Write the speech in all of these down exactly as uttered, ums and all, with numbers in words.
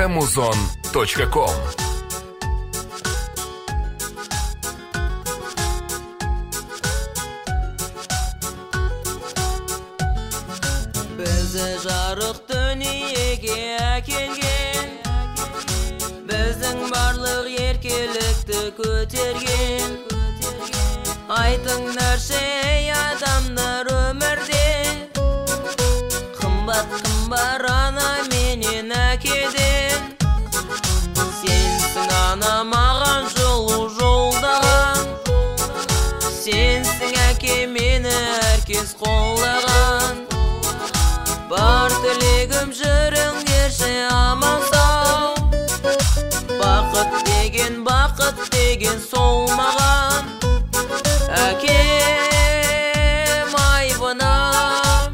музон точка ком. Bizi жарық дүниеге әкелген, біздің барлық еркелікті көтерген. Айтыңдаршы ей адамдар өмірде, қымбат кім бар ана менен әкеден. Сенсің ана маған жолу жолдаған, сенсің әке мені әркез қолдаған. Бар тілегім жүріңдерші аман сау, бақыт деген бақыт деген сол маған. Әкем айбынам,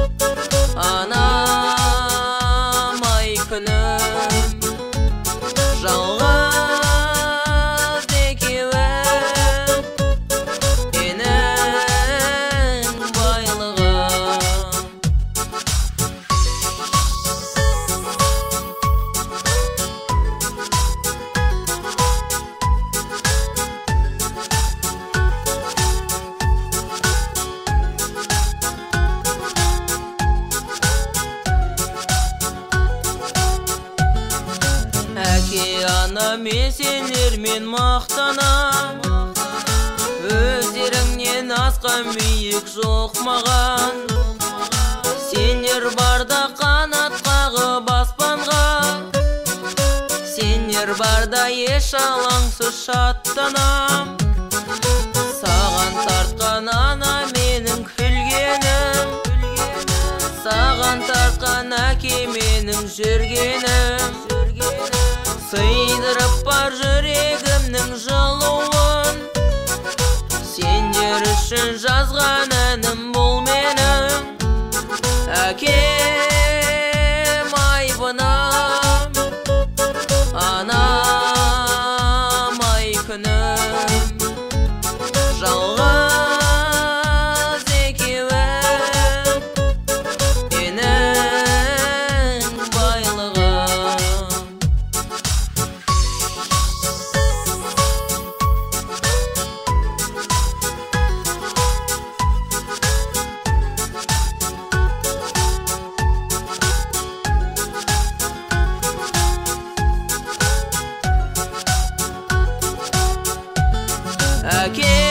анам ай күнім, жалғыз екеуім, менің байлығым. Әке ана мен сендермен мақтанам, өздеріңнен асқан биік жоқ маған. Сендер барда қанат қағып аспанға, сендер барда еш алаңсыз шаттанам. Саған тартқан ана менің күлгенім, саған тартқан әке менің жүргенім. Сыйдырып бар жүрегімнің жылуын, сендер үшін жазған әнім бұл менің. Әкем айбынам, анам ай күнім, жалғыз екеуім, менің байлығым. Әке